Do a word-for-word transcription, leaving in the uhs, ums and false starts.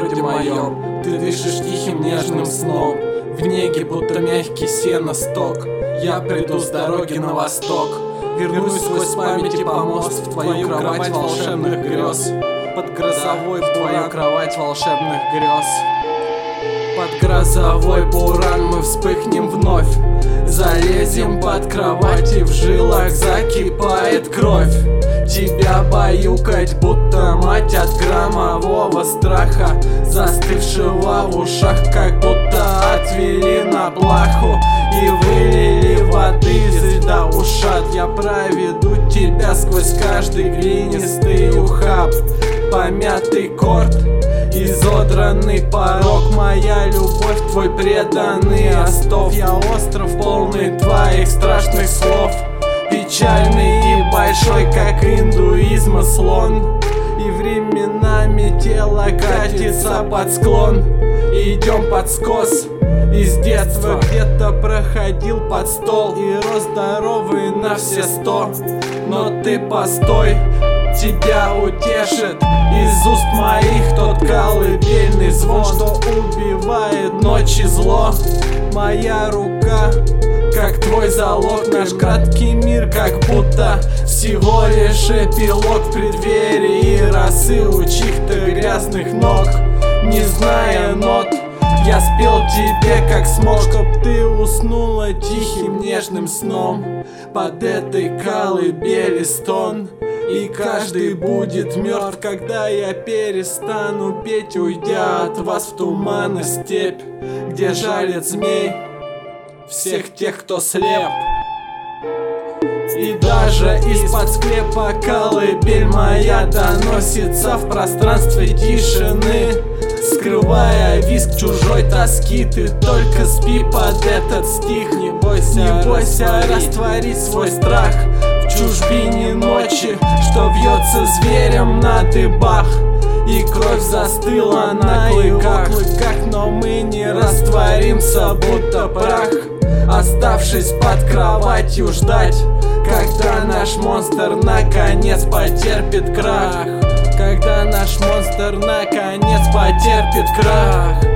городе моем ты дышишь тихим нежным сном. В неге будто мягкий сеносток. Я приду с дороги на восток, вернусь сквозь памяти помост в твою кровать волшебных грез. Под грозовой в твою кровать волшебных грез. Под грозовой буран мы вспыхнем вновь. Залезем под кровать и в жилах закипает кровь. Тебя баюкать, будто мать от громового страха, застывшего в ушах, как будто отвели на плаху и вылили воды из льда ушат. Я проведу тебя сквозь каждый глинистый ухаб, помятый корт, изодранный порог. Моя любовь, твой преданный остов. Я остров, полный твоих страшных слов, печальный и большой, как индуизма слон. И временами тело катится под склон. Идем под скос из детства. Где-то проходил под стол и рос здоровый на все сто. Но ты постой, тебя утешит из уст моих тот колыбельный звон, что убивает ночи зло. Моя рука, как твой залог, наш краткий мир, как будто всего лишь эпилог в преддверии росы у чьих-то грязных ног. Не зная нот, я спел тебе как смог, чтоб ты уснула тихим нежным сном под этой колыбели стон. И каждый будет мертв, когда я перестану петь, уйдя от вас в туман и степь, где жалят змей всех тех, кто слеп. И даже из-под склепа колыбель моя доносится в пространстве тишины, скрывая визг чужой тоски. Ты только спи под этот стих. Не бойся, не бойся растворить свой страх в чужбине ночи, что вьется зверем на дыбах. И кровь застыла на клыках, но мы не растворимся, будто прах, оставшись под кроватью ждать, когда наш монстр наконец потерпит крах. Когда наш монстр наконец потерпит крах.